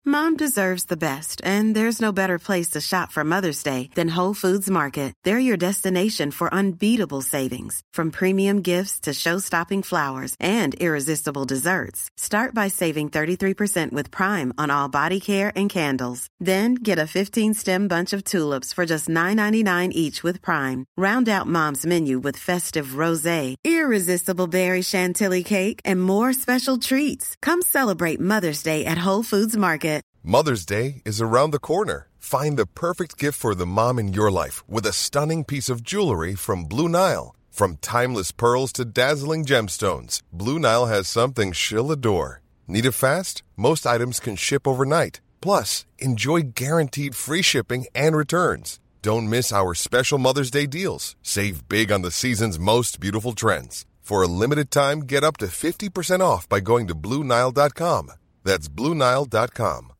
Mom deserves the best, and there's no better place to shop for Mother's Day than Whole Foods Market. They're your destination for unbeatable savings, from premium gifts to show-stopping flowers and irresistible desserts. Start by saving 33% with Prime on all body care and candles. Then get a 15-stem bunch of tulips for just $9.99 each with Prime. Round out Mom's menu with festive rosé, irresistible berry chantilly cake, and more special treats. Come celebrate Mother's Day at Whole Foods Market. Mother's Day is around the corner. Find the perfect gift for the mom in your life with a stunning piece of jewelry from Blue Nile. From timeless pearls to dazzling gemstones, Blue Nile has something she'll adore. Need it fast? Most items can ship overnight. Plus, enjoy guaranteed free shipping and returns. Don't miss our special Mother's Day deals. Save big on the season's most beautiful trends. For a limited time, get up to 50% off by going to BlueNile.com. That's BlueNile.com.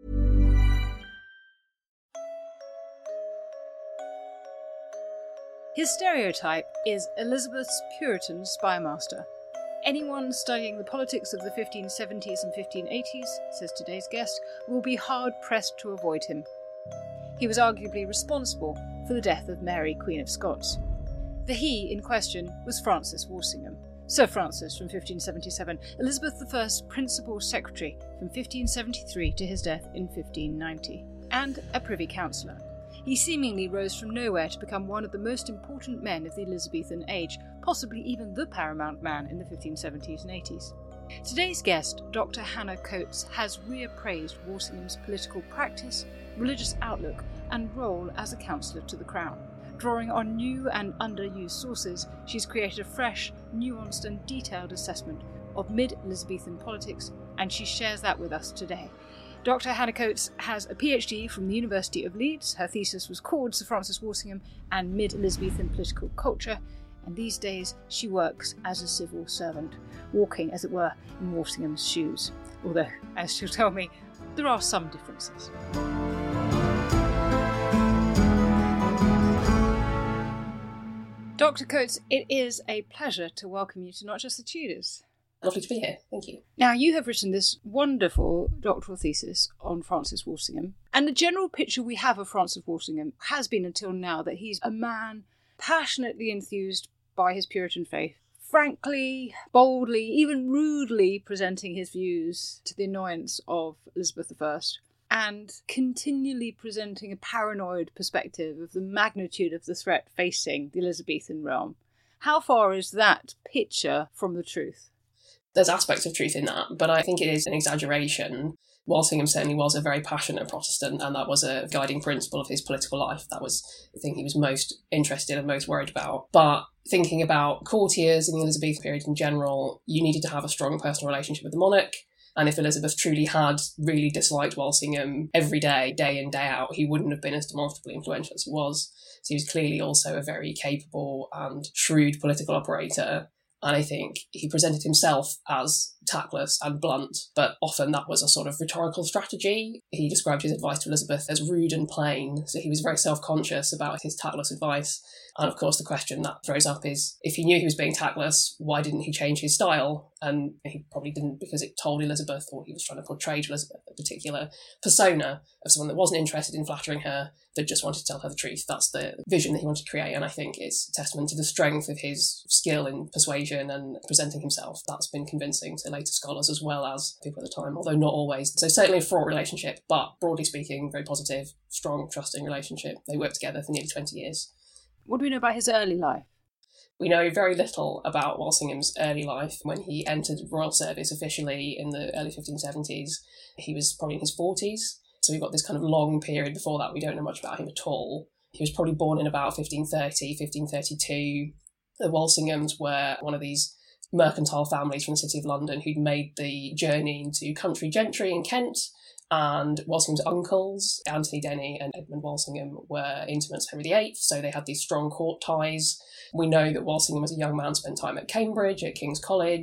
His stereotype is Elizabeth's Puritan spymaster. Anyone studying the politics of the 1570s and 1580s, says today's guest, will be hard-pressed to avoid him. He was arguably responsible for the death of Mary, Queen of Scots. The he in question was Francis Walsingham, Sir Francis from 1577, Elizabeth I's principal secretary from 1573 to his death in 1590, and a Privy Councillor. He seemingly rose from nowhere to become one of the most important men of the Elizabethan age, possibly even the paramount man in the 1570s and 80s. Today's guest, Dr. Hannah Coates, has reappraised Walsingham's political practice, religious outlook, and role as a counsellor to the Crown. Drawing on new and underused sources, she's created a fresh, nuanced and detailed assessment of mid-Elizabethan politics, and she shares that with us today. Dr. Hannah Coates has a PhD from the University of Leeds. Her thesis was called Sir Francis Walsingham and Mid-Elizabethan Political Culture, and these days she works as a civil servant, walking, as it were, in Walsingham's shoes. Although, as she'll tell me, there are some differences. Dr. Coates, it is a pleasure to welcome you to Not Just the Tudors. Lovely to be here, thank you. Now, you have written this wonderful doctoral thesis on Francis Walsingham, and the general picture we have of Francis Walsingham has been until now that he's a man passionately enthused by his Puritan faith, frankly, boldly, even rudely presenting his views to the annoyance of Elizabeth I, and continually presenting a paranoid perspective of the magnitude of the threat facing the Elizabethan realm. How far is that picture from the truth? There's aspects of truth in that, but I think it is an exaggeration. Walsingham certainly was a very passionate Protestant, and that was a guiding principle of his political life. That was the thing he was most interested and most worried about. But thinking about courtiers in the Elizabethan period in general, you needed to have a strong personal relationship with the monarch. And if Elizabeth truly had really disliked Walsingham every day, day in, day out, he wouldn't have been as demonstrably influential as he was. So he was clearly also a very capable and shrewd political operator. And I think he presented himself as tactless and blunt, but often that was a sort of rhetorical strategy. He described his advice to Elizabeth as rude and plain, so he was very self-conscious about his tactless advice. And of course, the question that throws up is, if he knew he was being tactless, why didn't he change his style? And he probably didn't, because it told Elizabeth, or he was trying to portray to Elizabeth, a particular persona of someone that wasn't interested in flattering her, that just wanted to tell her the truth. That's the vision that he wanted to create, and I think it's a testament to the strength of his skill in persuasion and presenting himself. That's been convincing to later scholars as well as people at the time, although not always. So certainly a fraught relationship, but broadly speaking, very positive, strong, trusting relationship. They worked together for nearly 20 years. What do we know about his early life? We know very little about Walsingham's early life. When he entered royal service officially in the early 1570s, he was probably in his 40s. So we've got this kind of long period before that. We don't know much about him at all. He was probably born in about 1530, 1532. The Walsinghams were one of these mercantile families from the City of London who'd made the journey into country gentry in Kent. And Walsingham's uncles, Anthony Denny and Edmund Walsingham, were intimates of Henry VIII, so they had these strong court ties. We know that Walsingham as a young man spent time at Cambridge, at King's College.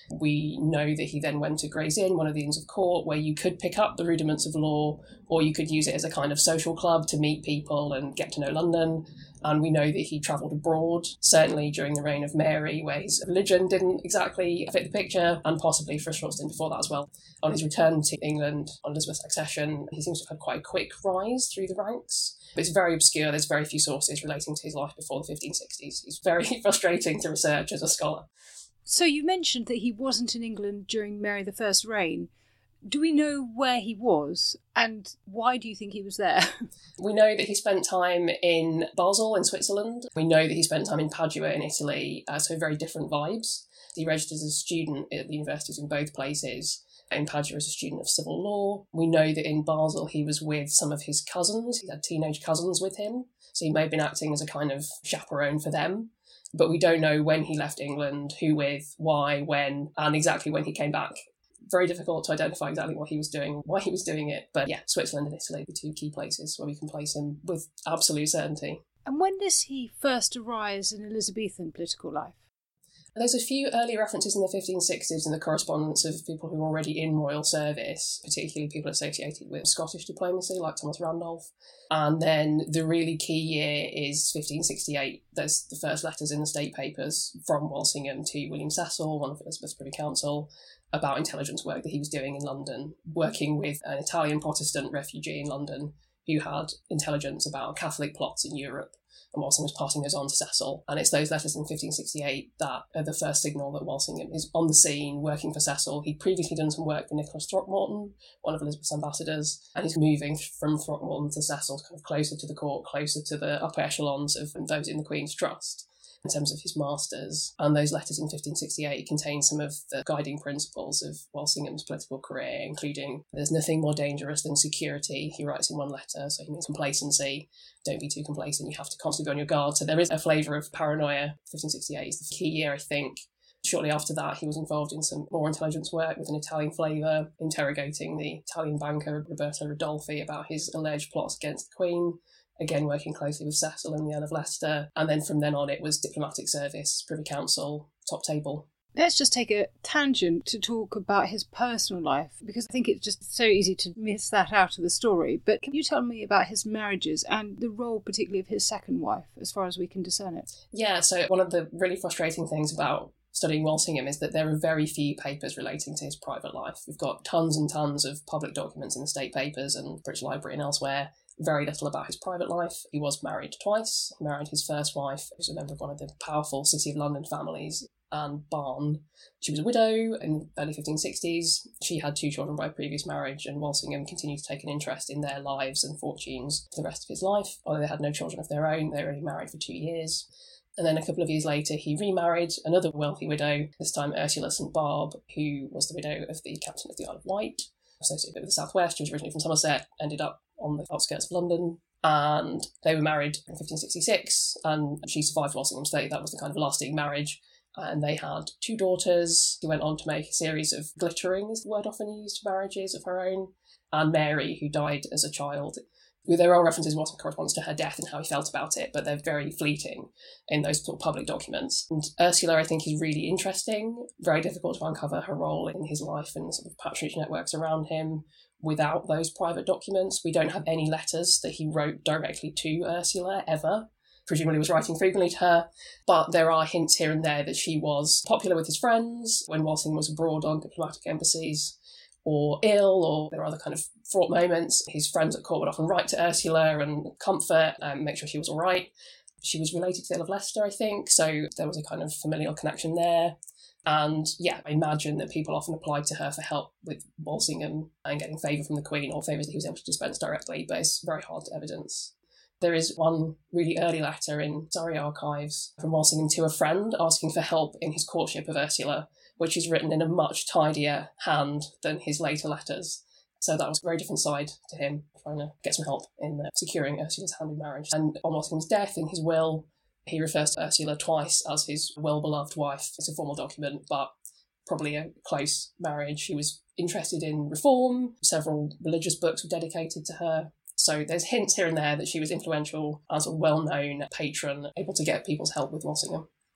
We know that he then went to Gray's Inn, one of the Inns of Court, where you could pick up the rudiments of law, or you could use it as a kind of social club to meet people and get to know London. And we know that he travelled abroad, certainly during the reign of Mary, where his religion didn't exactly fit the picture, and possibly for a short stint before that as well. On his return to England on Elizabeth's accession, he seems to have had quite a quick rise through the ranks. But it's very obscure. There's very few sources relating to his life before the 1560s. It's very frustrating to research as a scholar. So you mentioned that he wasn't in England during Mary I's reign. Do we know where he was, and why do you think he was there? We know that he spent time in Basel in Switzerland. We know that he spent time in Padua in Italy, so very different vibes. He registered as a student at the universities in both places. In Padua as a student of civil law. We know that in Basel he was with some of his cousins. He had teenage cousins with him, so he may have been acting as a kind of chaperone for them. But we don't know when he left England, who with, why, when, and exactly when he came back. Very difficult to identify exactly what he was doing, why he was doing it. But yeah, Switzerland and Italy are the two key places where we can place him with absolute certainty. And when does he first arise in Elizabethan political life? There's a few early references in the 1560s in the correspondence of people who were already in royal service, particularly people associated with Scottish diplomacy, like Thomas Randolph. And then the really key year is 1568. There's the first letters in the state papers from Walsingham to William Cecil, one of Elizabeth's Privy Council, about intelligence work that he was doing in London, working with an Italian Protestant refugee in London who had intelligence about Catholic plots in Europe. And Walsingham was passing those on to Cecil. And it's those letters in 1568 that are the first signal that Walsingham is on the scene, working for Cecil. He'd previously done some work for Nicholas Throckmorton, one of Elizabeth's ambassadors, and he's moving from Throckmorton to Cecil, kind of closer to the court, closer to the upper echelons of those in the Queen's trust, in terms of his masters. And those letters in 1568 contain some of the guiding principles of Walsingham's political career, including there's nothing more dangerous than security, he writes in one letter, so he means complacency. Don't be too complacent, you have to constantly be on your guard. So there is a flavour of paranoia. 1568 is the key year, I think. Shortly after that, he was involved in some more intelligence work with an Italian flavour, interrogating the Italian banker Roberto Ridolfi about his alleged plots against the Queen. Again, working closely with Cecil and the Earl of Leicester. And then from then on, it was diplomatic service, Privy Council, top table. Let's just take a tangent to talk about his personal life, because I think it's just so easy to miss that out of the story. But can you tell me about his marriages and the role particularly of his second wife, as far as we can discern it? Yeah, so one of the really frustrating things about studying Walsingham is that there are very few papers relating to his private life. We've got tons and tons of public documents in the state papers and British Library and elsewhere. Very little about his private life. He was married twice. He married his first wife, who's a member of one of the powerful City of London families, Anne Barne. She was a widow in the early 1560s. She had 2 children by a previous marriage, and Walsingham continued to take an interest in their lives and fortunes for the rest of his life. Although they had no children of their own, they were only married for 2 years. And then a couple of years later, he remarried another wealthy widow, this time Ursula St Barbe, who was the widow of the captain of the Isle of Wight, associated with the Southwest. She was originally from Somerset, ended up on the outskirts of London, and they were married in 1566, and she survived Walsingham's fate. That was the kind of lasting marriage. And they had 2 daughters who went on to make a series of glittering, is the word often used, marriages of her own, and Mary, who died as a child. There are references in what corresponds to her death and how he felt about it, but they're very fleeting in those sort of public documents. And Ursula, I think, is really interesting. Very difficult to uncover her role in his life and the sort of patronage networks around him without those private documents. We don't have any letters that he wrote directly to Ursula, ever. Presumably was writing frequently to her, but there are hints here and there that she was popular with his friends when Walsingham was abroad on diplomatic embassies, or ill, or there are other kind of fraught moments. His friends at court would often write to Ursula and comfort and make sure she was all right. She was related to the Earl of Leicester, I think, so there was a kind of familial connection there. And yeah, I imagine that people often applied to her for help with Walsingham and getting favour from the Queen, or favours that he was able to dispense directly, but it's very hard to evidence. There is one really early letter in Surrey archives from Walsingham to a friend asking for help in his courtship of Ursula, which is written in a much tidier hand than his later letters. So that was a very different side to him, trying to get some help in securing Ursula's hand in marriage. And on Walsingham's death, in his will, he refers to Ursula twice as his well-beloved wife. It's a formal document, but probably a close marriage. He was interested in reform. Several religious books were dedicated to her. So there's hints here and there that she was influential as a well-known patron, able to get people's help with Walsingham.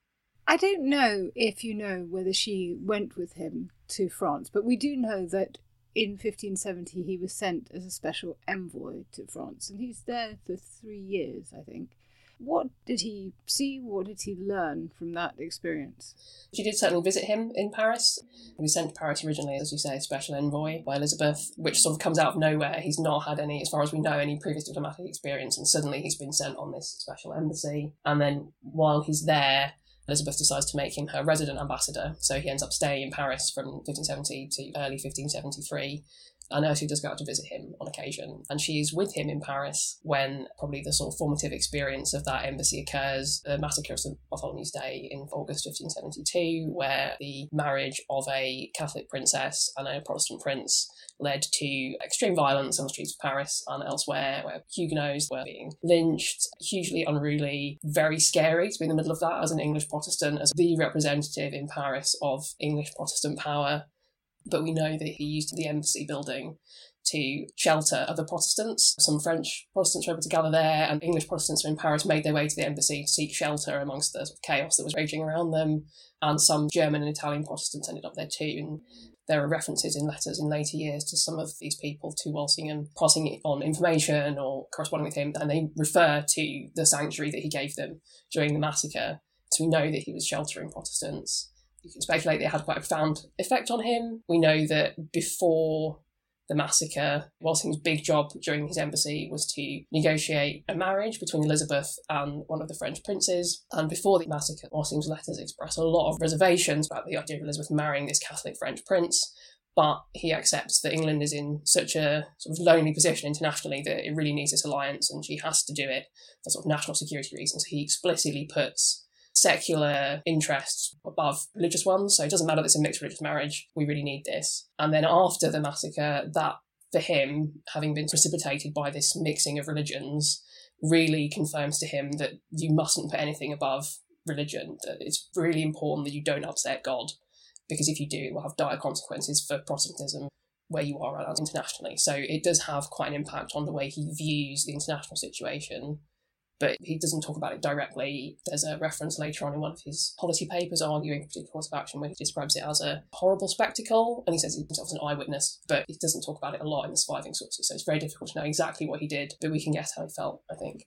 I don't know if you know whether she went with him to France, but we do know that in 1570 he was sent as a special envoy to France, and he's there for 3 years, I think. What did he see? What did he learn from that experience? She did certainly visit him in Paris. He was sent to Paris originally, as you say, as special envoy by Elizabeth, which sort of comes out of nowhere. He's not had any, as far as we know, any previous diplomatic experience, and suddenly he's been sent on this special embassy. And then while he's there, Elizabeth decides to make him her resident ambassador. So he ends up staying in Paris from 1570 to early 1573. And Ursula does go out to visit him on occasion. And she is with him in Paris when probably the sort of formative experience of that embassy occurs, the massacre of St. Bartholomew's Day in August 1572, where the marriage of a Catholic princess and a Protestant prince led to extreme violence on the streets of Paris and elsewhere, where Huguenots were being lynched, hugely unruly, very scary to be in the middle of that as an English Protestant, as the representative in Paris of English Protestant power. But we know that he used the embassy building to shelter other Protestants. Some French Protestants were able to gather there, and English Protestants in Paris made their way to the embassy to seek shelter amongst the sort of chaos that was raging around them. And some German and Italian Protestants ended up there too. And there are references in letters in later years to some of these people to Walsingham passing on information or corresponding with him, and they refer to the sanctuary that he gave them during the massacre. So we know that he was sheltering Protestants. You can speculate that it had quite a profound effect on him. We know that before the massacre, Walsingham's big job during his embassy was to negotiate a marriage between Elizabeth and one of the French princes. And before the massacre, Walsingham's letters express a lot of reservations about the idea of Elizabeth marrying this Catholic French prince. But he accepts that England is in such a sort of lonely position internationally that it really needs this alliance, and she has to do it for sort of national security reasons. He explicitly puts secular interests above religious ones. So it doesn't matter that it's a mixed religious marriage, we really need this. And then after the massacre, that for him, having been precipitated by this mixing of religions, really confirms to him that you mustn't put anything above religion, that it's really important that you don't upset God, because if you do, it will have dire consequences for Protestantism where you are at internationally. So it does have quite an impact on the way he views the international situation. But he doesn't talk about it directly. There's a reference later on in one of his policy papers arguing a particular course of action where he describes it as a horrible spectacle, and he says he himself was an eyewitness, but he doesn't talk about it a lot in the surviving sources, so it's very difficult to know exactly what he did, but we can guess how he felt, I think.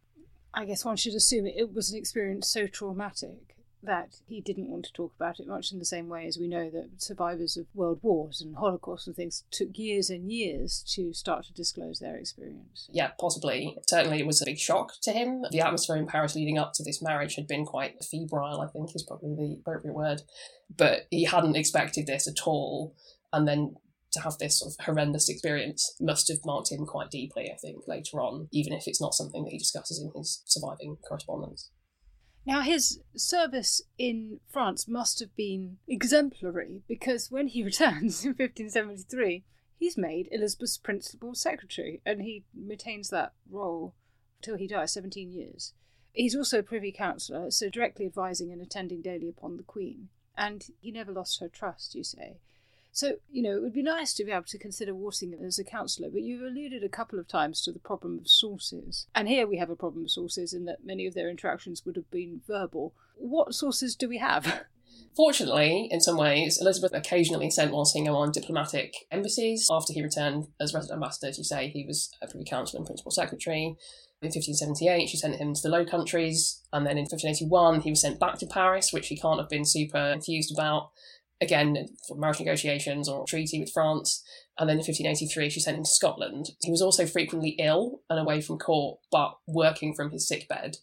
I guess one should assume it was an experience so traumatic that he didn't want to talk about it, much in the same way as we know that survivors of world wars and Holocaust and things took years and years to start to disclose their experience. Yeah, possibly. Certainly it was a big shock to him. The atmosphere in Paris leading up to this marriage had been quite febrile, I think is probably the appropriate word. But he hadn't expected this at all. And then to have this sort of horrendous experience must have marked him quite deeply, I think, later on, even if it's not something that he discusses in his surviving correspondence. Now, his service in France must have been exemplary, because when he returns in 1573, he's made Elizabeth's principal secretary, and he retains that role till he dies, 17 years. He's also Privy Councillor, so directly advising and attending daily upon the Queen, and he never lost her trust, you say. So, it would be nice to be able to consider Walsingham as a counsellor, but you've alluded a couple of times to the problem of sources. And here we have a problem of sources in that many of their interactions would have been verbal. What sources do we have? Fortunately, in some ways, Elizabeth occasionally sent Walsingham on diplomatic embassies. After he returned as resident ambassador, as you say, he was a Privy Councillor and Principal Secretary. In 1578, she sent him to the Low Countries, and then in 1581, he was sent back to Paris, which he can't have been super enthused about. Again, for marriage negotiations or treaty with France. And then in 1583, she sent him to Scotland. He was also frequently ill and away from court, but working from his sickbed.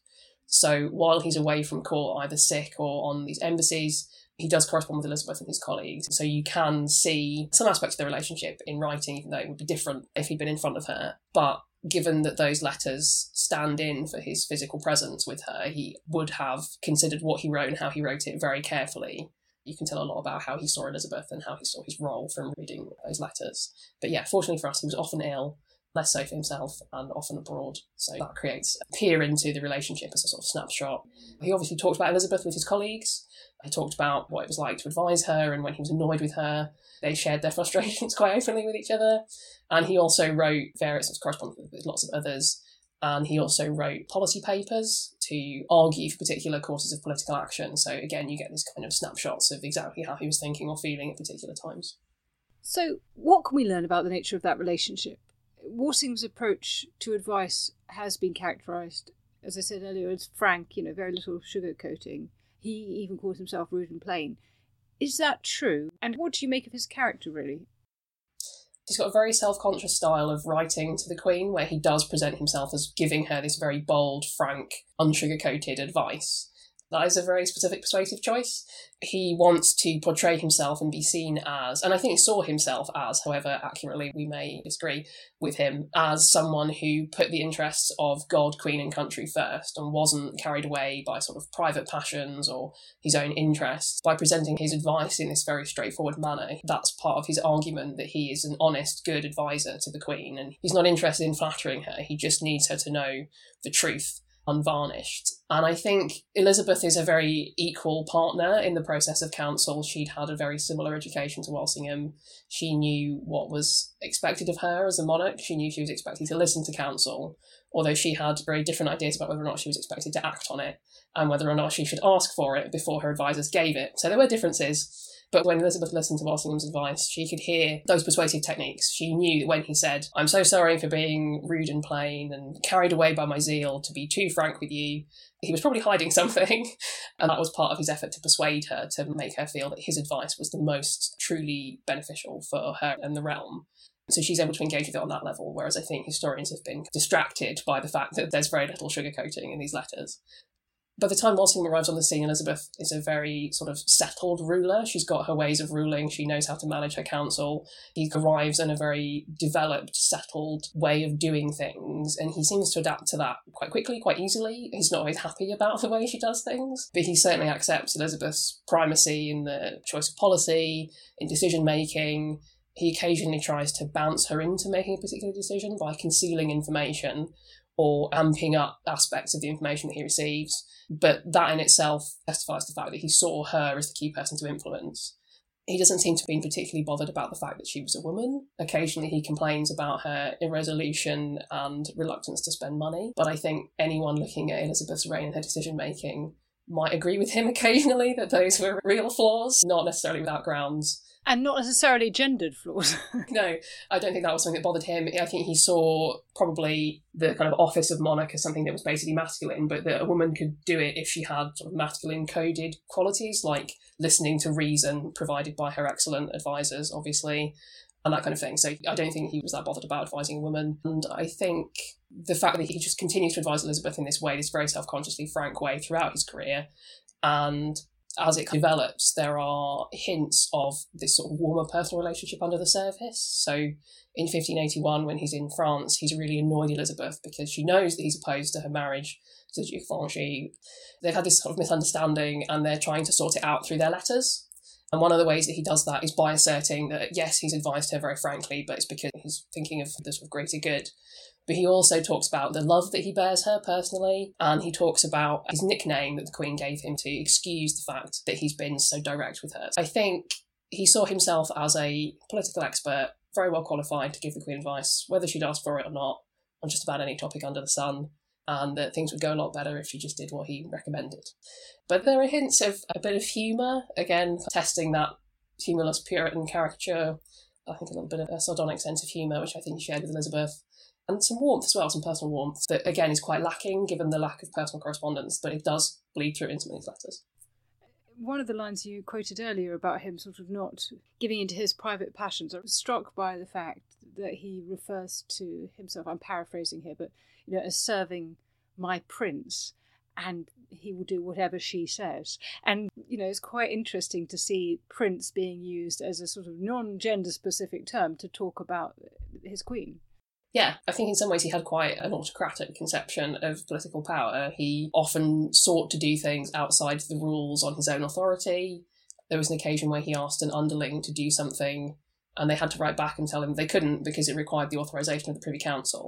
So while he's away from court, either sick or on these embassies, he does correspond with Elizabeth and his colleagues. So you can see some aspects of the relationship in writing, even though it would be different if he'd been in front of her. But given that those letters stand in for his physical presence with her, he would have considered what he wrote and how he wrote it very carefully. You can tell a lot about how he saw Elizabeth and how he saw his role from reading those letters. But yeah, fortunately for us, he was often ill, less so for himself, and often abroad. So that creates a peer into the relationship as a sort of snapshot. He obviously talked about Elizabeth with his colleagues. He talked about what it was like to advise her, and when he was annoyed with her, they shared their frustrations quite openly with each other. And he also wrote various correspondence with lots of others, And he also wrote policy papers to argue for particular courses of political action. So again, you get these kind of snapshots of exactly how he was thinking or feeling at particular times. So what can we learn about the nature of that relationship? Walsingham's approach to advice has been characterised, as I said earlier, as frank, very little sugarcoating. He even calls himself rude and plain. Is that true? And what do you make of his character, really? He's got a very self-conscious style of writing to the Queen, where he does present himself as giving her this very bold, frank, unsugar-coated advice. That is a very specific persuasive choice. He wants to portray himself and be seen as, and I think he saw himself as, however accurately we may disagree with him, as someone who put the interests of God, Queen and country first and wasn't carried away by sort of private passions or his own interests. By presenting his advice in this very straightforward manner, that's part of his argument that he is an honest, good advisor to the Queen, and he's not interested in flattering her. He just needs her to know the truth unvarnished. And I think Elizabeth is a very equal partner in the process of counsel. She'd had a very similar education to Walsingham. She knew what was expected of her as a monarch. She knew she was expected to listen to counsel, although she had very different ideas about whether or not she was expected to act on it and whether or not she should ask for it before her advisors gave it. So there were differences. But when Elizabeth listened to Walsingham's advice, she could hear those persuasive techniques. She knew that when he said, "I'm so sorry for being rude and plain and carried away by my zeal to be too frank with you," he was probably hiding something. And that was part of his effort to persuade her, to make her feel that his advice was the most truly beneficial for her and the realm. So she's able to engage with it on that level, whereas I think historians have been distracted by the fact that there's very little sugarcoating in these letters. By the time Walsingham arrives on the scene, Elizabeth is a very sort of settled ruler. She's got her ways of ruling. She knows how to manage her council. He arrives in a very developed, settled way of doing things, and he seems to adapt to that quite quickly, quite easily. He's not always happy about the way she does things, but he certainly accepts Elizabeth's primacy in the choice of policy, in decision-making. He occasionally tries to bounce her into making a particular decision by concealing information or amping up aspects of the information that he receives. But that in itself testifies to the fact that he saw her as the key person to influence. He doesn't seem to be particularly bothered about the fact that she was a woman. Occasionally he complains about her irresolution and reluctance to spend money. But I think anyone looking at Elizabeth's reign and her decision-making might agree with him occasionally that those were real flaws, not necessarily without grounds. And not necessarily gendered flaws. No, I don't think that was something that bothered him. I think he saw probably the kind of office of monarch as something that was basically masculine, but that a woman could do it if she had sort of masculine coded qualities, like listening to reason provided by her excellent advisors, obviously, and that kind of thing. So I don't think he was that bothered about advising a woman. And I think the fact that he just continues to advise Elizabeth in this way, this very self-consciously frank way throughout his career, and as it develops, there are hints of this sort of warmer personal relationship under the surface. So in 1581, when he's in France, he's really annoyed Elizabeth because she knows that he's opposed to her marriage to the Duke of Anjou. They've had this sort of misunderstanding and they're trying to sort it out through their letters. And one of the ways that he does that is by asserting that, yes, he's advised her very frankly, but it's because he's thinking of the sort of greater good. But he also talks about the love that he bears her personally, and he talks about his nickname that the Queen gave him to excuse the fact that he's been so direct with her. I think he saw himself as a political expert, very well qualified to give the Queen advice, whether she'd asked for it or not, on just about any topic under the sun, and that things would go a lot better if she just did what he recommended. But there are hints of a bit of humour, again, testing that humourless Puritan caricature, I think a little bit of a sardonic sense of humour, which I think he shared with Elizabeth. And some warmth as well, some personal warmth that, again, is quite lacking given the lack of personal correspondence, but it does bleed through into these letters. One of the lines you quoted earlier about him sort of not giving into his private passions, I was struck by the fact that he refers to himself, I'm paraphrasing here, but as serving my prince, and he will do whatever she says. And, it's quite interesting to see prince being used as a sort of non-gender specific term to talk about his queen. Yeah, I think in some ways he had quite an autocratic conception of political power. He often sought to do things outside the rules on his own authority. There was an occasion where he asked an underling to do something and they had to write back and tell him they couldn't because it required the authorisation of the Privy Council.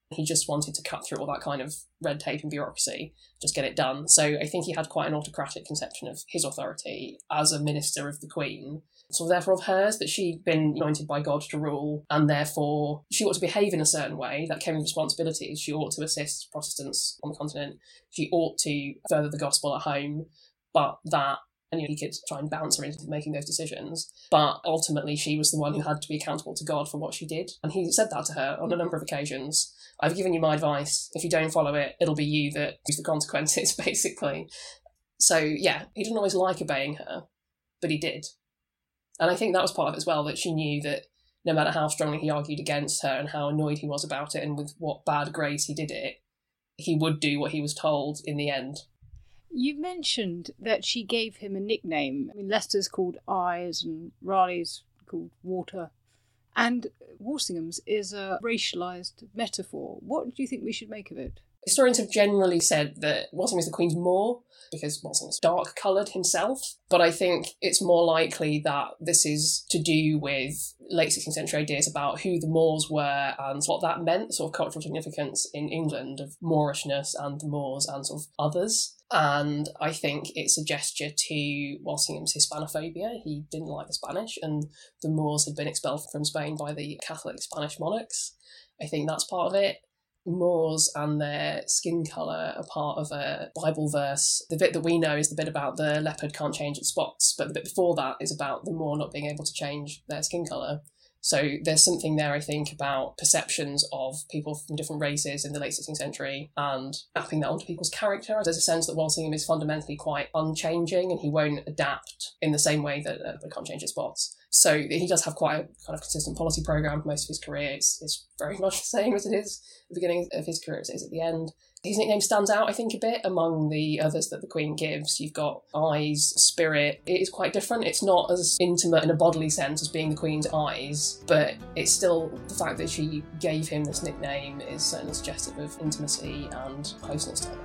He just wanted to cut through all that kind of red tape and bureaucracy, just get it done. So I think he had quite an autocratic conception of his authority as a minister of the Queen. So therefore of hers, that she'd been anointed by God to rule, and therefore she ought to behave in a certain way that came with responsibilities. She ought to assist Protestants on the continent. She ought to further the gospel at home, but that, and he could try and bounce her into making those decisions. But ultimately, she was the one who had to be accountable to God for what she did. And he said that to her on a number of occasions. I've given you my advice. If you don't follow it, it'll be you that use the consequences, basically. So, yeah, he didn't always like obeying her, but he did. And I think that was part of it as well, that she knew that no matter how strongly he argued against her and how annoyed he was about it and with what bad grace he did it, he would do what he was told in the end. You mentioned that she gave him a nickname. I mean, Leicester's called Eyes and Raleigh's called Water. And Walsingham's is a racialised metaphor. What do you think we should make of it? Historians have generally said that Walsingham is the Queen's Moor, because Walsingham's dark-coloured himself. But I think it's more likely that this is to do with late 16th century ideas about who the Moors were and what that meant, sort of cultural significance in England of Moorishness and the Moors and sort of others. And I think it's a gesture to Walsingham's Hispanophobia. He didn't like the Spanish, and the Moors had been expelled from Spain by the Catholic Spanish monarchs. I think that's part of it. Moors and their skin colour are part of a Bible verse. The bit that we know is the bit about the leopard can't change its spots, but the bit before that is about the Moor not being able to change their skin colour. So there's something there, I think, about perceptions of people from different races in the late 16th century and mapping that onto people's character. There's a sense that Walsingham is fundamentally quite unchanging and he won't adapt in the same way that they can't change its spots. So he does have quite a kind of consistent policy programme for most of his career. It's very much the same as it is at the beginning of his career as it is at the end. His nickname stands out, I think, a bit among the others that the Queen gives. You've got Eyes, Spirit. It is quite different. It's not as intimate in a bodily sense as being the Queen's eyes, but it's still the fact that she gave him this nickname is certainly suggestive of intimacy and closeness to him.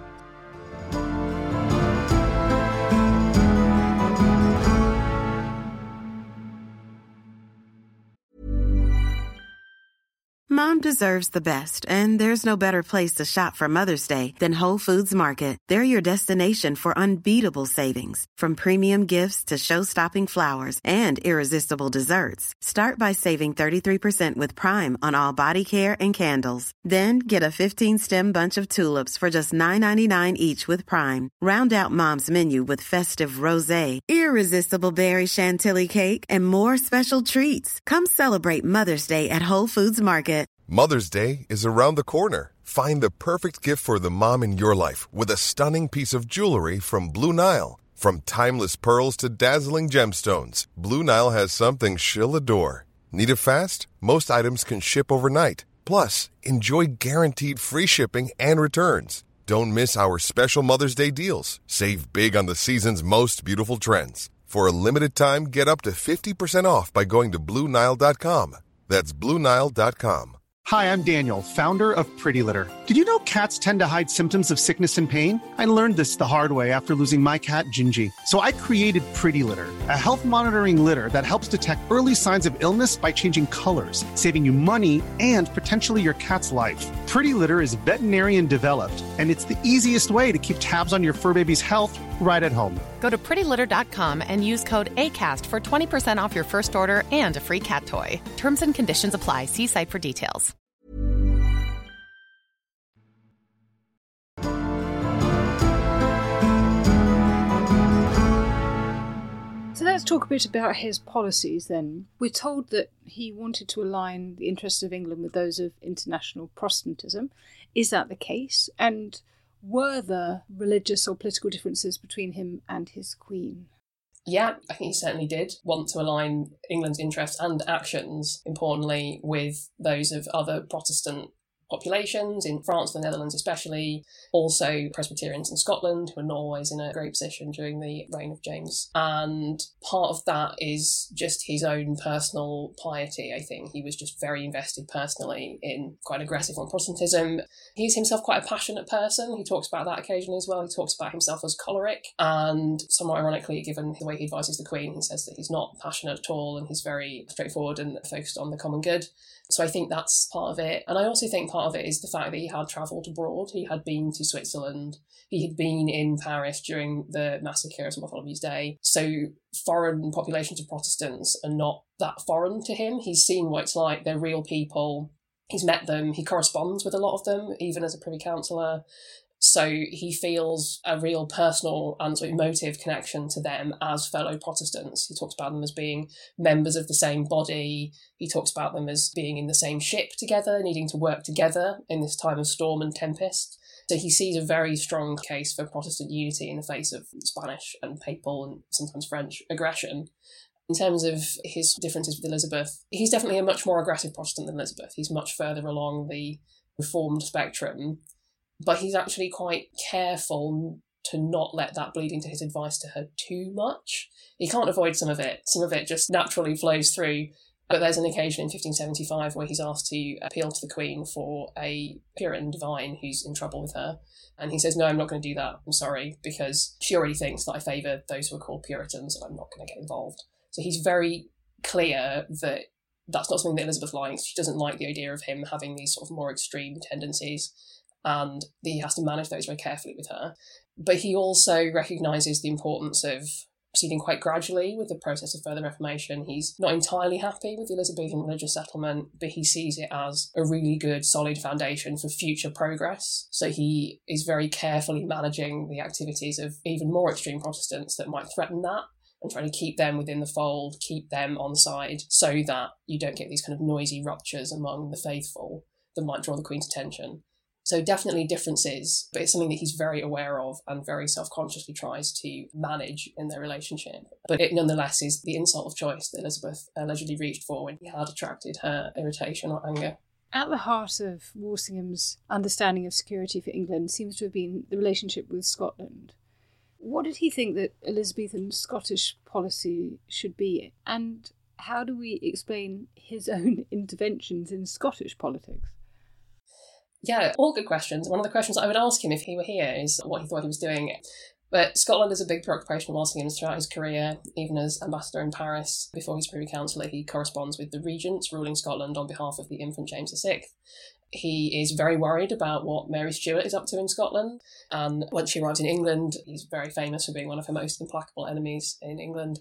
Mom deserves the best, and there's no better place to shop for Mother's Day than Whole Foods Market. They're your destination for unbeatable savings, from premium gifts to show-stopping flowers and irresistible desserts. Start by saving 33% with Prime on all body care and candles. Then get a 15-stem bunch of tulips for just $9.99 each with Prime. Round out Mom's menu with festive rosé, irresistible berry chantilly cake, and more special treats. Come celebrate Mother's Day at Whole Foods Market. Mother's Day is around the corner. Find the perfect gift for the mom in your life with a stunning piece of jewelry from Blue Nile. From timeless pearls to dazzling gemstones, Blue Nile has something she'll adore. Need it fast? Most items can ship overnight. Plus, enjoy guaranteed free shipping and returns. Don't miss our special Mother's Day deals. Save big on the season's most beautiful trends. For a limited time, get up to 50% off by going to BlueNile.com. That's BlueNile.com. Hi, I'm Daniel, founder of Pretty Litter. Did you know cats tend to hide symptoms of sickness and pain? I learned this the hard way after losing my cat, Gingy. So I created Pretty Litter, a health monitoring litter that helps detect early signs of illness by changing colors, saving you money and potentially your cat's life. Pretty Litter is veterinarian developed, and it's the easiest way to keep tabs on your fur baby's health right at home. Go to prettylitter.com and use code ACAST for 20% off your first order and a free cat toy. Terms and conditions apply. See site for details. So let's talk a bit about his policies then. We're told that he wanted to align the interests of England with those of international Protestantism. Is that the case? And were there religious or political differences between him and his queen? Yeah, I think he certainly did want to align England's interests and actions, importantly, with those of other Protestant populations in France, the Netherlands especially, also Presbyterians in Scotland, who were not always in a great position during the reign of James. And part of that is just his own personal piety, I think. He was just very invested personally in quite aggressive on Protestantism. He's himself quite a passionate person. He talks about that occasionally as well. He talks about himself as choleric, and somewhat ironically, given the way he advises the Queen, he says that he's not passionate at all and he's very straightforward and focused on the common good. So I think that's part of it. And I also think part part of it is the fact that he had travelled abroad. He had been to Switzerland. He had been in Paris during the massacre of St Bartholomew's Day. So foreign populations of Protestants are not that foreign to him. He's seen what it's like. They're real people. He's met them. He corresponds with a lot of them, even as a Privy Councillor. So he feels a real personal and sort of emotive connection to them as fellow Protestants. He talks about them as being members of the same body. He talks about them as being in the same ship together, needing to work together in this time of storm and tempest. So he sees a very strong case for Protestant unity in the face of Spanish and papal and sometimes French aggression. In terms of his differences with Elizabeth, he's definitely a much more aggressive Protestant than Elizabeth. He's much further along the Reformed spectrum. But he's actually quite careful to not let that bleed into his advice to her too much. He can't avoid some of it. Some of it just naturally flows through. But there's an occasion in 1575 where he's asked to appeal to the Queen for a Puritan divine who's in trouble with her. And he says, no, I'm not going to do that. I'm sorry, because she already thinks that I favour those who are called Puritans and I'm not going to get involved. So he's very clear that that's not something that Elizabeth likes. She doesn't like the idea of him having these sort of more extreme tendencies. And he has to manage those very carefully with her. But he also recognises the importance of proceeding quite gradually with the process of further reformation. He's not entirely happy with the Elizabethan religious settlement, but he sees it as a really good, solid foundation for future progress. So he is very carefully managing the activities of even more extreme Protestants that might threaten that, and trying to keep them within the fold, keep them on side, so that you don't get these kind of noisy ruptures among the faithful that might draw the Queen's attention. So definitely differences, but it's something that he's very aware of and very self-consciously tries to manage in their relationship. But it nonetheless is the insult of choice that Elizabeth allegedly reached for when he had attracted her irritation or anger. At the heart of Walsingham's understanding of security for England seems to have been the relationship with Scotland. What did he think that Elizabethan Scottish policy should be? And how do we explain his own interventions in Scottish politics? Yeah, all good questions. One of the questions I would ask him if he were here is what he thought he was doing. But Scotland is a big preoccupation of Walsingham's throughout his career. Even as ambassador in Paris, before he's Privy Councillor, he corresponds with the regents ruling Scotland on behalf of the infant James VI. He is very worried about what Mary Stuart is up to in Scotland. And once she arrives in England, he's very famous for being one of her most implacable enemies in England.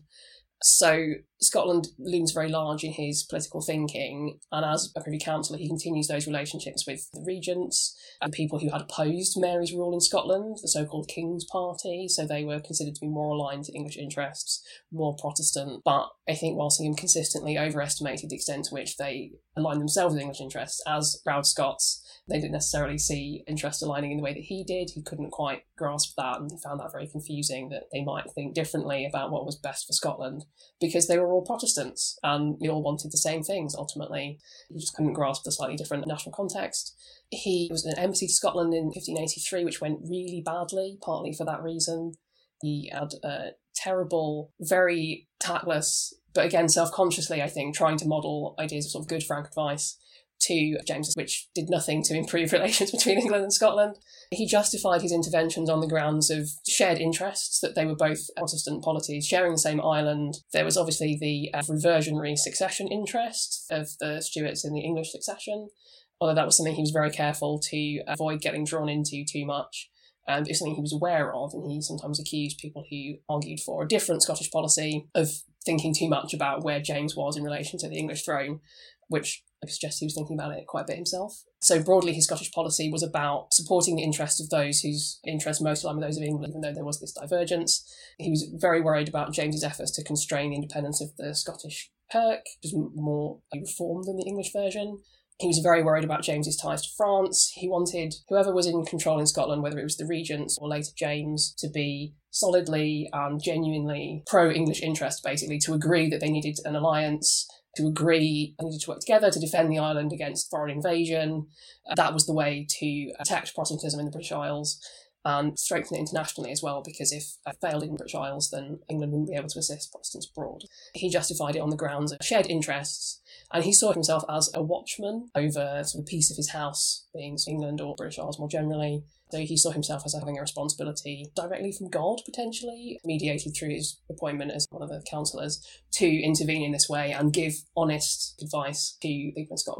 So Scotland looms very large in his political thinking, and as a Privy Councillor he continues those relationships with the regents and people who had opposed Mary's rule in Scotland, the so-called King's Party, so they were considered to be more aligned to English interests, more Protestant. But I think Walsingham consistently overestimated the extent to which they aligned themselves with English interests. As proud Scots, they didn't necessarily see interests aligning in the way that he did. He couldn't quite grasp that, and he found that very confusing, that they might think differently about what was best for Scotland, because they were all Protestants and we all wanted the same things ultimately. He just couldn't grasp the slightly different national context. He was in an embassy to Scotland in 1583, which went really badly, partly for that reason. He had a terrible, very tactless, but again self-consciously, I think, trying to model ideas of sort of good frank advice to James, which did nothing to improve relations between England and Scotland. He justified his interventions on the grounds of shared interests, that they were both Protestant polities sharing the same island. There was obviously the reversionary succession interest of the Stuarts in the English succession, although that was something he was very careful to avoid getting drawn into too much. And it's something he was aware of, and he sometimes accused people who argued for a different Scottish policy of thinking too much about where James was in relation to the English throne, which I suggest he was thinking about it quite a bit himself. So broadly, his Scottish policy was about supporting the interests of those whose interests most aligned with those of England, even though there was this divergence. He was very worried about James's efforts to constrain the independence of the Scottish Kirk, which was more reformed than the English version. He was very worried about James's ties to France. He wanted whoever was in control in Scotland, whether it was the regents or later James, to be solidly and genuinely pro-English interest, basically, to agree that they needed an alliance, to agree they needed to work together to defend the island against foreign invasion. That was the way to protect Protestantism in the British Isles and strengthen it internationally as well, because if it failed in the British Isles, then England wouldn't be able to assist Protestants abroad. He justified it on the grounds of shared interests, and he saw himself as a watchman over sort of the peace of his house, being England or British Isles more generally. So he saw himself as having a responsibility directly from God, potentially, mediated through his appointment as one of the councillors, to intervene in this way and give honest advice to people in Scotland.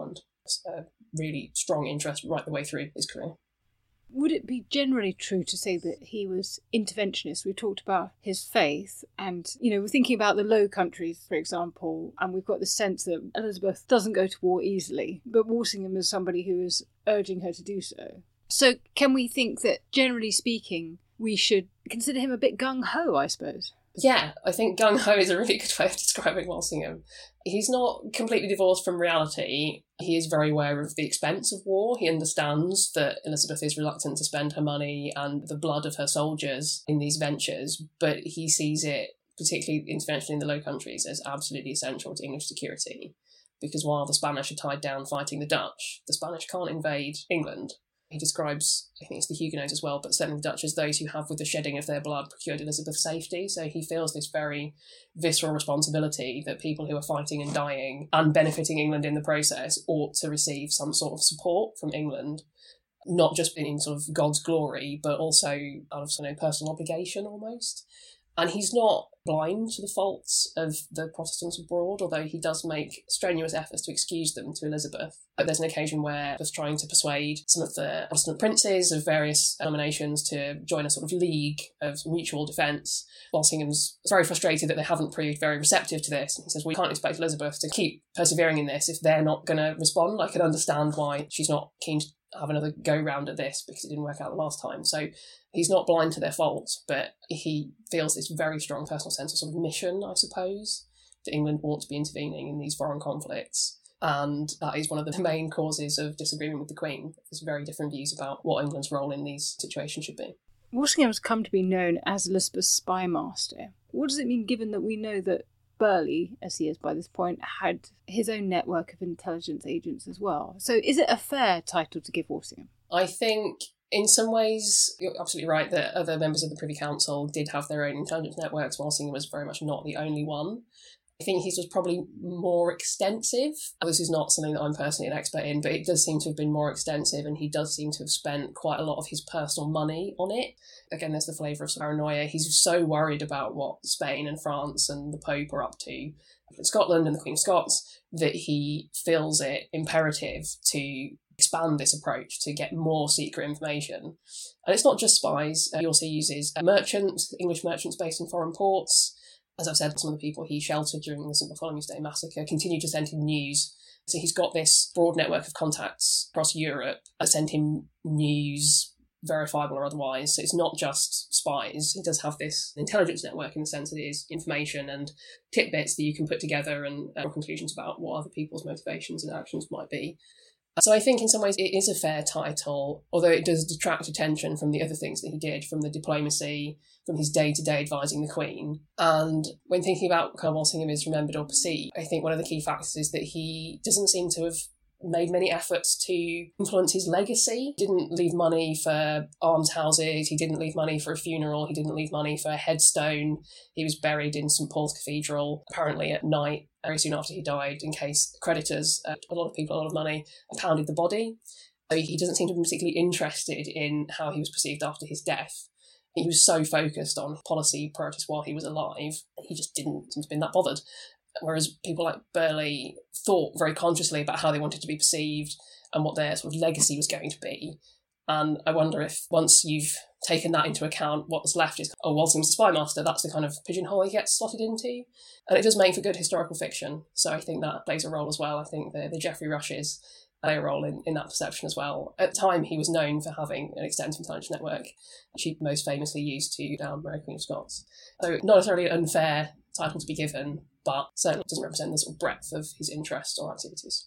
It's a really strong interest right the way through his career. Would it be generally true to say that he was interventionist? We talked about his faith and, we're thinking about the Low Countries, for example, and we've got the sense that Elizabeth doesn't go to war easily, but Walsingham is somebody who is urging her to do so. So can we think that, generally speaking, we should consider him a bit gung-ho, I suppose? Yeah, I think gung-ho is a really good way of describing Walsingham. He's not completely divorced from reality. He is very aware of the expense of war. He understands that Elizabeth is reluctant to spend her money and the blood of her soldiers in these ventures, but he sees it, particularly intervention in the Low Countries, as absolutely essential to English security. Because while the Spanish are tied down fighting the Dutch, the Spanish can't invade England. He describes, I think it's the Huguenots as well, but certainly the Dutch as those who have with the shedding of their blood procured Elizabeth's safety. So he feels this very visceral responsibility that people who are fighting and dying and benefiting England in the process ought to receive some sort of support from England, not just in sort of God's glory, but also out of personal obligation almost. And he's not blind to the faults of the Protestants abroad, although he does make strenuous efforts to excuse them to Elizabeth. But there's an occasion where he's trying to persuade some of the Protestant princes of various denominations to join a sort of league of mutual defence. Walsingham's very frustrated that they haven't proved very receptive to this. And he says, we can't expect Elizabeth to keep persevering in this if they're not going to respond. I can understand why she's not keen to have another go round at this because it didn't work out the last time. So he's not blind to their faults, but he feels this very strong personal sense of sort of mission, I suppose, that England ought to be intervening in these foreign conflicts. And that is one of the main causes of disagreement with the Queen. There's very different views about what England's role in these situations should be. Walsingham has come to be known as Elizabeth's spy master. What does it mean, given that we know that Burghley, as he is by this point, had his own network of intelligence agents as well? So is it a fair title to give Walsingham? I think in some ways, you're absolutely right that other members of the Privy Council did have their own intelligence networks. Walsingham was very much not the only one. I think his was probably more extensive. This is not something that I'm personally an expert in, but it does seem to have been more extensive, and he does seem to have spent quite a lot of his personal money on it. Again, there's the flavour of paranoia. He's so worried about what Spain and France and the Pope are up to in Scotland and the Queen of Scots that he feels it imperative to expand this approach to get more secret information. And it's not just spies. He also uses merchants, English merchants based in foreign ports. As I've said, some of the people he sheltered during the St Bartholomew's Day massacre continue to send him news. So he's got this broad network of contacts across Europe that send him news, verifiable or otherwise. So it's not just spies. He does have this intelligence network in the sense that it is information and tidbits that you can put together and draw conclusions about what other people's motivations and actions might be. So I think in some ways it is a fair title, although it does detract attention from the other things that he did, from the diplomacy, from his day-to-day advising the Queen. And when thinking about how Walsingham is remembered or perceived, I think one of the key factors is that he doesn't seem to have made many efforts to influence his legacy. He didn't leave money for almshouses, he didn't leave money for a funeral, he didn't leave money for a headstone. He was buried in St Paul's Cathedral, apparently at night, very soon after he died, in case creditors, a lot of people, a lot of money, pounded the body. So he doesn't seem to be particularly interested in how he was perceived after his death. He was so focused on policy priorities while he was alive, he just didn't seem to have been that bothered. Whereas people like Burghley thought very consciously about how they wanted to be perceived and what their sort of legacy was going to be. And I wonder if once you've taken that into account, what's left is, oh, Walsingham's a spy master, that's the kind of pigeonhole he gets slotted into. And it does make for good historical fiction. So I think that plays a role as well. I think the Geoffrey Rushes play a role in that perception as well. At the time, he was known for having an extensive intelligence network, which he most famously used to down Mary Queen of Scots. So not necessarily an unfair title to be given, but certainly doesn't represent the sort of breadth of his interests or activities.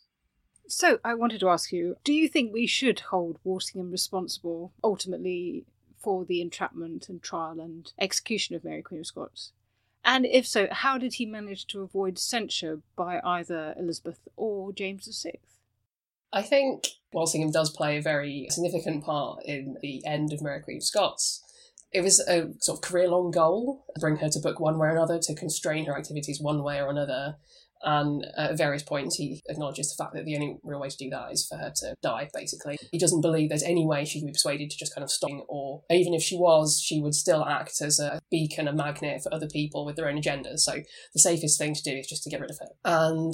So I wanted to ask you, do you think we should hold Walsingham responsible ultimately for the entrapment and trial and execution of Mary Queen of Scots? And if so, how did he manage to avoid censure by either Elizabeth or James VI? I think Walsingham does play a very significant part in the end of Mary Queen of Scots. It was a sort of career-long goal to bring her to book one way or another, to constrain her activities one way or another. And at various points, he acknowledges the fact that the only real way to do that is for her to die, basically. He doesn't believe there's any way she can be persuaded to just kind of stop, or even if she was, she would still act as a beacon, a magnet for other people with their own agendas. So the safest thing to do is just to get rid of her. And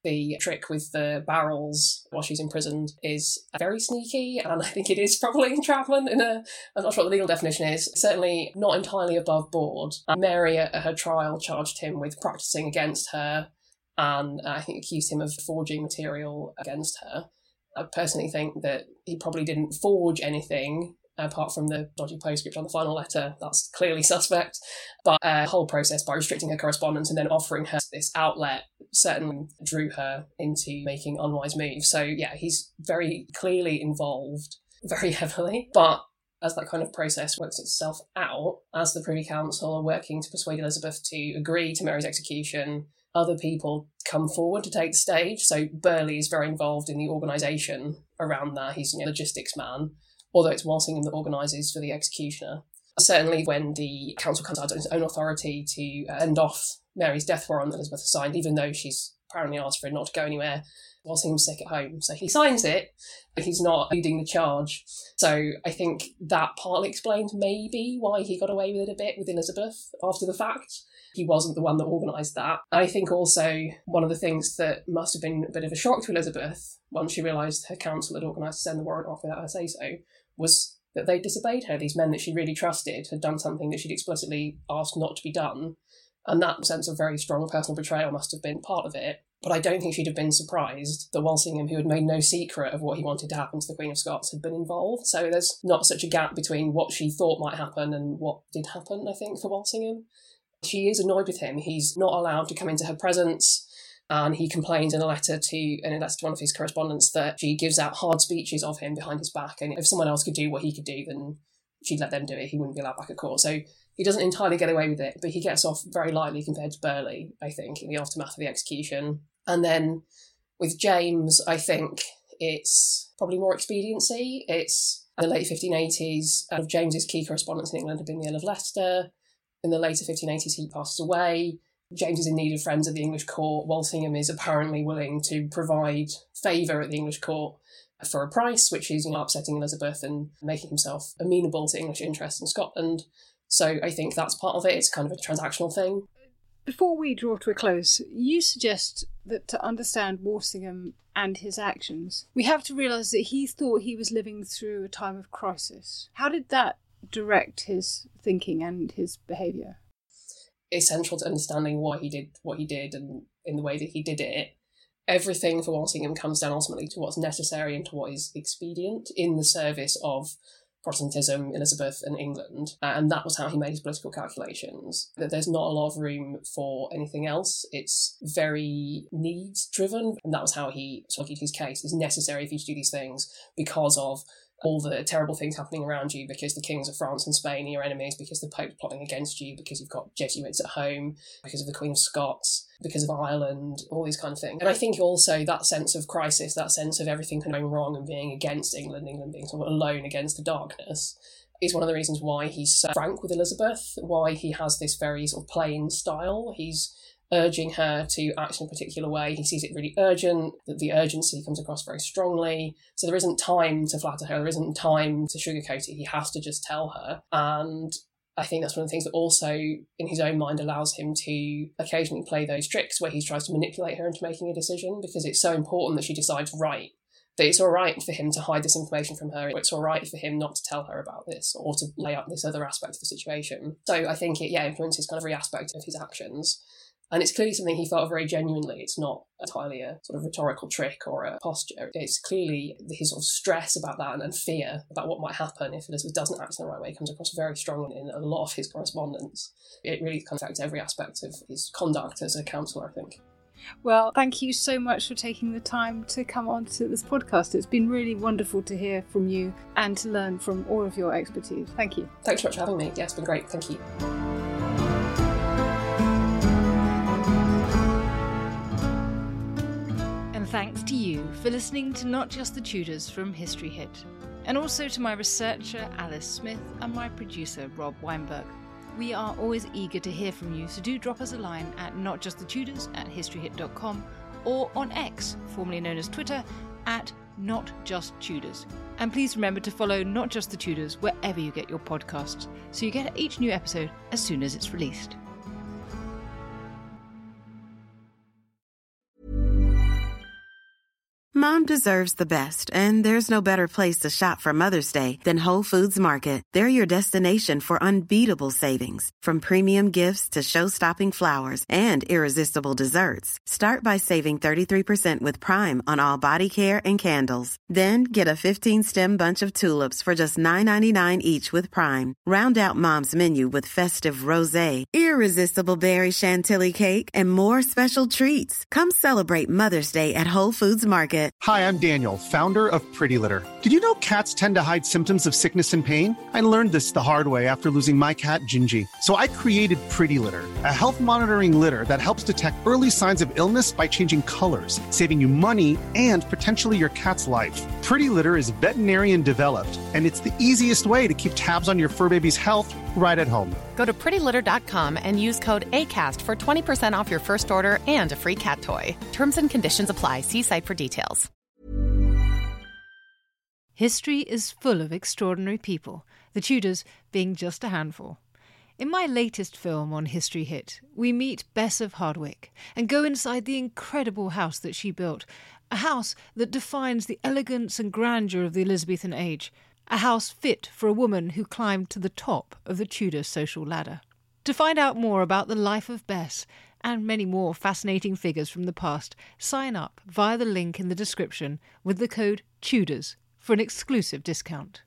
The trick with the barrels while she's imprisoned is very sneaky, and I think it is probably entrapment I'm not sure what the legal definition is, certainly not entirely above board. Mary at her trial charged him with practising against her, and I think accused him of forging material against her. I personally think that he probably didn't forge anything, apart from the dodgy postscript on the final letter. That's clearly suspect. But the whole process, by restricting her correspondence and then offering her this outlet, certainly drew her into making unwise moves. So yeah, he's very clearly involved, very heavily. But as that kind of process works itself out, as the Privy Council are working to persuade Elizabeth to agree to Mary's execution, other people come forward to take the stage. So Burghley is very involved in the organisation around that. He's a logistics man, although it's Walsingham that organises for the executioner. Certainly when the council comes out on its own authority to end off Mary's death warrant that Elizabeth has signed, even though she's apparently asked for it not to go anywhere, Walsingham's sick at home. So he signs it, but he's not leading the charge. So I think that partly explains maybe why he got away with it a bit with Elizabeth after the fact. He wasn't the one that organised that. I think also one of the things that must have been a bit of a shock to Elizabeth once she realised her council had organised to send the warrant off without her say-so was that they disobeyed her. These men that she really trusted had done something that she'd explicitly asked not to be done. And that sense of very strong personal betrayal must have been part of it. But I don't think she'd have been surprised that Walsingham, who had made no secret of what he wanted to happen to the Queen of Scots, had been involved. So there's not such a gap between what she thought might happen and what did happen, I think, for Walsingham. She is annoyed with him. He's not allowed to come into her presence, and he complains in a letter to one of his correspondents that she gives out hard speeches of him behind his back, and if someone else could do what he could do, then she'd let them do it. He wouldn't be allowed back at court. So he doesn't entirely get away with it, but he gets off very lightly compared to Burghley, I think, in the aftermath of the execution. And then with James, I think it's probably more expediency. It's in the late 1580s. One of James's key correspondents in England had been the Earl of Leicester. In the later 1580s, he passes away. James is in need of friends at the English court. Walsingham is apparently willing to provide favour at the English court for a price, which is upsetting Elizabeth and making himself amenable to English interests in Scotland. So I think that's part of it. It's kind of a transactional thing. Before we draw to a close, you suggest that to understand Walsingham and his actions, we have to realise that he thought he was living through a time of crisis. How did that direct his thinking and his behaviour? Essential to understanding why he did what he did and in the way that he did it. Everything for Walsingham comes down ultimately to what's necessary and to what is expedient in the service of Protestantism, Elizabeth and England. And that was how he made his political calculations. That there's not a lot of room for anything else. It's very needs driven. And that was how he argued his case. It's necessary for you to do these things because of all the terrible things happening around you, because the kings of France and Spain are your enemies, because the Pope's plotting against you, because you've got Jesuits at home, because of the Queen of Scots, because of Ireland, all these kind of things. And I think also that sense of crisis, that sense of everything going wrong and being against England being sort of alone against the darkness, is one of the reasons why he's so frank with Elizabeth, why he has this very sort of plain style. He's urging her to act in a particular way. He sees it really urgent, that the urgency comes across very strongly. So there isn't time to flatter her, there isn't time to sugarcoat it. He has to just tell her. And I think that's one of the things that also, in his own mind, allows him to occasionally play those tricks where he tries to manipulate her into making a decision, because it's so important that she decides right. That it's all right for him to hide this information from her. It's all right for him not to tell her about this or to lay out this other aspect of the situation. So I think it influences kind of every aspect of his actions. And it's clearly something he felt very genuinely. It's not entirely a sort of rhetorical trick or a posture. It's clearly his sort of stress about that and fear about what might happen if Elizabeth doesn't act in the right way comes across very strongly in a lot of his correspondence. It really kind of affects every aspect of his conduct as a counsellor, I think. Well, thank you so much for taking the time to come on to this podcast. It's been really wonderful to hear from you and to learn from all of your expertise. Thank you. Thanks so much for having me. Yeah, it's been great. Thank you. Thanks to you for listening to Not Just the Tudors from History Hit, and also to my researcher Alice Smith and my producer Rob Weinberg. We are always eager to hear from you, so do drop us a line at notjustthetudors@historyhit.com or on X, formerly known as Twitter, at NotJustTudors. And please remember to follow Not Just the Tudors wherever you get your podcasts, so you get each new episode as soon as it's released. Mom deserves the best, and there's no better place to shop for Mother's Day than Whole Foods Market. They're your destination for unbeatable savings, from premium gifts to show-stopping flowers and irresistible desserts. Start by saving 33% with Prime on all body care and candles. Then get a 15-stem bunch of tulips for just $9.99 each with Prime. Round out Mom's menu with festive rosé, irresistible berry chantilly cake, and more special treats. Come celebrate Mother's Day at Whole Foods Market. Hi, I'm Daniel, founder of Pretty Litter. Did you know cats tend to hide symptoms of sickness and pain? I learned this the hard way after losing my cat, Gingy. So I created Pretty Litter, a health monitoring litter that helps detect early signs of illness by changing colors, saving you money and potentially your cat's life. Pretty Litter is veterinarian developed, and it's the easiest way to keep tabs on your fur baby's health right at home. Go to prettylitter.com and use code ACAST for 20% off your first order and a free cat toy. Terms and conditions apply. See site for details. History is full of extraordinary people, the Tudors being just a handful. In my latest film on History Hit, we meet Bess of Hardwick and go inside the incredible house that she built, a house that defines the elegance and grandeur of the Elizabethan age, a house fit for a woman who climbed to the top of the Tudor social ladder. To find out more about the life of Bess and many more fascinating figures from the past, sign up via the link in the description with the code TUDORS for an exclusive discount.